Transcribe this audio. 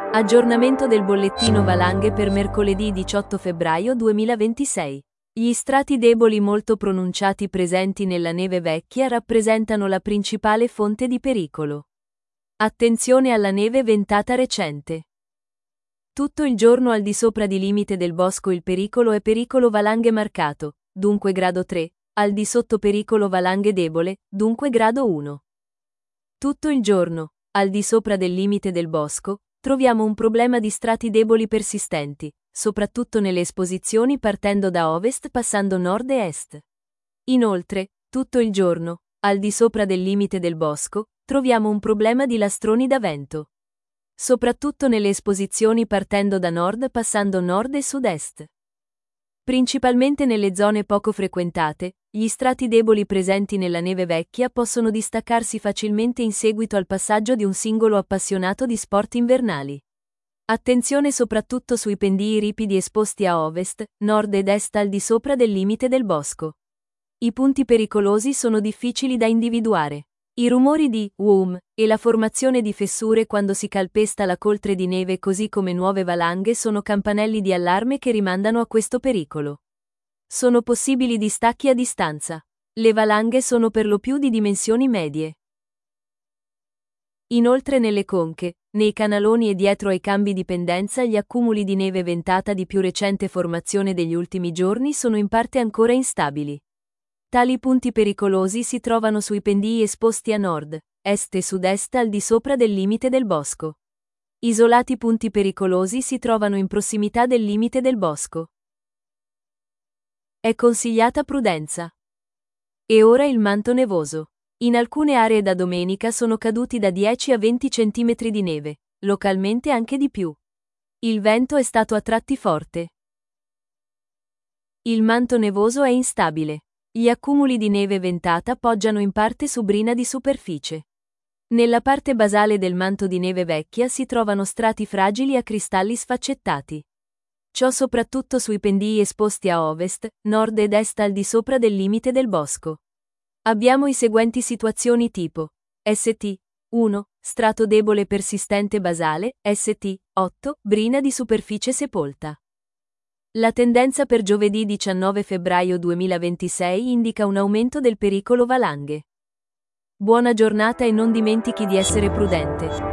Aggiornamento del bollettino valanghe per mercoledì 18 febbraio 2026. Gli strati deboli molto pronunciati presenti nella neve vecchia rappresentano la principale fonte di pericolo. Attenzione alla neve ventata recente. Tutto il giorno al di sopra di limite del bosco il pericolo è pericolo valanghe marcato, dunque grado 3, al di sotto pericolo valanghe debole, dunque grado 1. Tutto il giorno, al di sopra del limite del bosco, troviamo un problema di strati deboli persistenti, soprattutto nelle esposizioni partendo da ovest passando nord e est. Inoltre, tutto il giorno, al di sopra del limite del bosco, troviamo un problema di lastroni da vento. Soprattutto nelle esposizioni partendo da nord passando nord e sud-est. Principalmente nelle zone poco frequentate, gli strati deboli presenti nella neve vecchia possono distaccarsi facilmente in seguito al passaggio di un singolo appassionato di sport invernali. Attenzione soprattutto sui pendii ripidi esposti a ovest, nord ed est al di sopra del limite del bosco. I punti pericolosi sono difficili da individuare. I rumori di "whoom" e la formazione di fessure quando si calpesta la coltre di neve così come nuove valanghe sono campanelli di allarme che rimandano a questo pericolo. Sono possibili distacchi a distanza. Le valanghe sono per lo più di dimensioni medie. Inoltre nelle conche, nei canaloni e dietro ai cambi di pendenza gli accumuli di neve ventata di più recente formazione degli ultimi giorni sono in parte ancora instabili. Tali punti pericolosi si trovano sui pendii esposti a nord, est e sud-est al di sopra del limite del bosco. Isolati punti pericolosi si trovano in prossimità del limite del bosco. È consigliata prudenza. E ora il manto nevoso. In alcune aree da domenica sono caduti da 10 a 20 cm di neve, localmente anche di più. Il vento è stato a tratti forte. Il manto nevoso è instabile. Gli accumuli di neve ventata poggiano in parte su brina di superficie. Nella parte basale del manto di neve vecchia si trovano strati fragili a cristalli sfaccettati. Ciò soprattutto sui pendii esposti a ovest, nord ed est al di sopra del limite del bosco. Abbiamo i seguenti situazioni tipo ST 1, strato debole persistente basale, ST 8, brina di superficie sepolta. La tendenza per giovedì 19 febbraio 2026 indica un aumento del pericolo valanghe. Buona giornata e non dimentichi di essere prudente.